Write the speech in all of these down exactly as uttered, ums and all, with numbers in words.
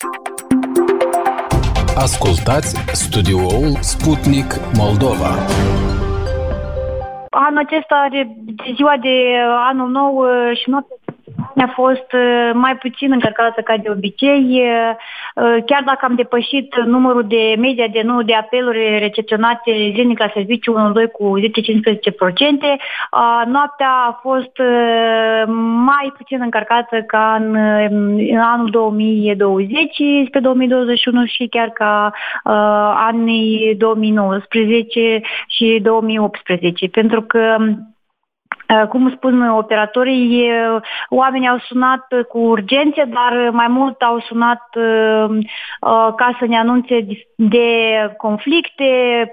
Ascultați studioul Sputnik Moldova. Anul acesta, de ziua de anul nou și noaptea a fost mai puțin încărcată ca de obicei, chiar dacă am depășit numărul de media de număr de apeluri recepționate zilnic la serviciu unu doi cu zece-cincisprezece la sută, noaptea a fost mai puțin încărcată ca în, în anul două mii douăzeci spre două mii douăzeci și unu și chiar ca uh, anii două mii nouăsprezece și două mii optsprezece, pentru că cum spun operatorii, oamenii au sunat cu urgențe, dar mai mult au sunat uh, ca să ne anunțe de conflicte,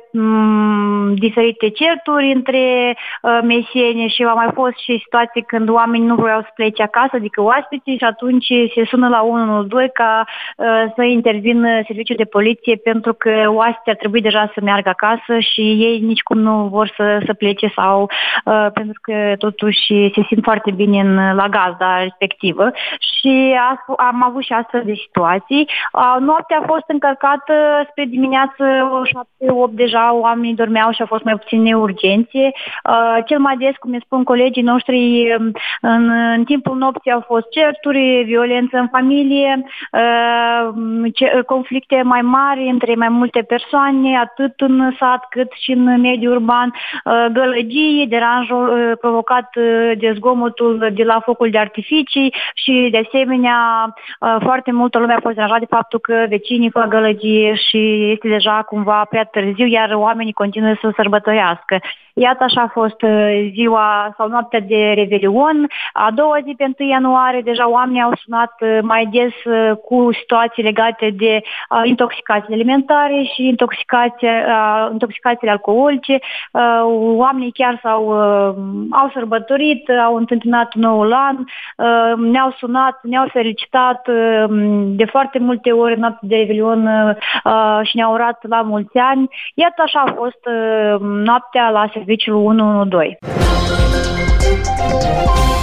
um, diferite certuri între uh, meseni și au mai fost și situații când oamenii nu vreau să plece acasă, adică oaspeții, și atunci se sună la unu unu doi ca uh, să intervină serviciul de poliție, pentru că oaspeții ar trebui deja să meargă acasă și ei nicicum nu vor să, să plece sau uh, pentru că totuși se simt foarte bine în, la gazda respectivă și a, am avut și astfel de situații. A, noaptea a fost încărcată spre dimineață șapte opt, deja oamenii dormeau și a fost mai puține urgențe. A, cel mai des, cum ne spun colegii noștri, în, în timpul nopții au fost certuri, violență în familie, a, ce, conflicte mai mari între mai multe persoane, atât în sat cât și în mediul urban, a, gălăgii, deranjul provocat de zgomotul de la focul de artificii și de asemenea foarte multă lume a fost deranjată de faptul că vecinii fac gălăgie și este deja cumva prea târziu, iar oamenii continuă să sărbătorească. Iată, așa a fost ziua sau noaptea de Revelion. A doua zi, pe întâi ianuarie, deja oamenii au sunat mai des cu situații legate de intoxicații alimentare și intoxicație, intoxicațiile alcoolice. Oamenii chiar s-au au sărbătorit, au întâmpinat noul an, ne-au sunat, ne-au felicitat de foarte multe ori în noaptea de Revelion și ne-au urat la mulți ani. Iată, așa a fost noaptea la serviciul unu unu doi.